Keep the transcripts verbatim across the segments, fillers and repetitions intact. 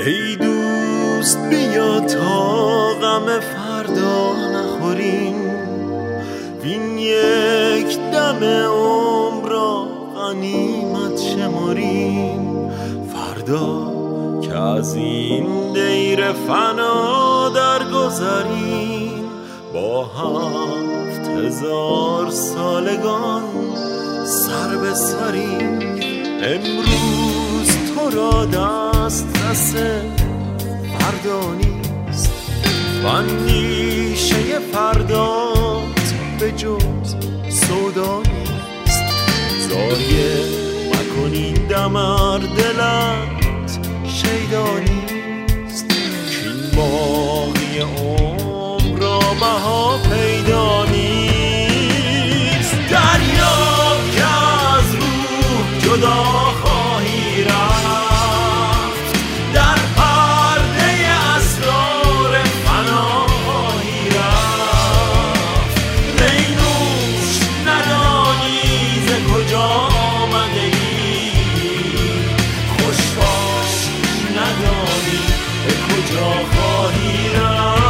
ای دوست بیا تا غم فردا نخوریم، وین یک دم عمر را غنیمت شماریم. فردا که از این دیر فنا درگذریم، با هفت هزار سالگان سر به سریم. امروز تو را دست رس فردا نیست، و اندیشه فردات به جز سودا نیست. ضایع مکن این دم ار دلت شیدا نیست، کاین باقی عمر را بها پیدا نیست. دریاب که از روح جدا خواهی رفت، در پرده اسرار فنا خواهی رفت. می نوش ندانی ز کجا آمده ای، خوش باش ندانی به کجا خواهی رفت.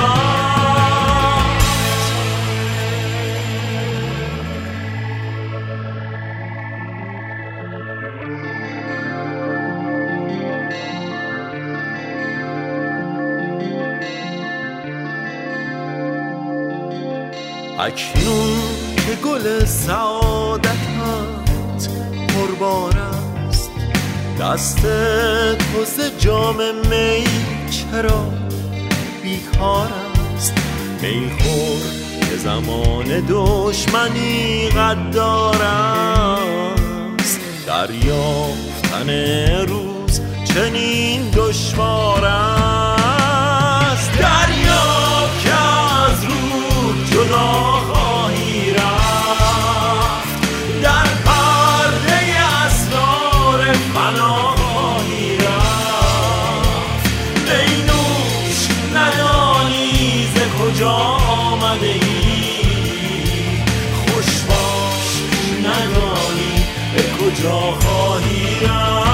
اکنون که گل سعادتت پربار است، دست تو ز جام می چرا بیکار است. می خور که زمان دشمنی غدار است، دریافتن روز چنین دشوار است. دریاب که از روح جدا خواهی رفت، در پرده اسرار فنا خواهی رفت. می نوش ندانی ز کجا آمده ای، خوش باش ندانی به کجا خواهی رفت.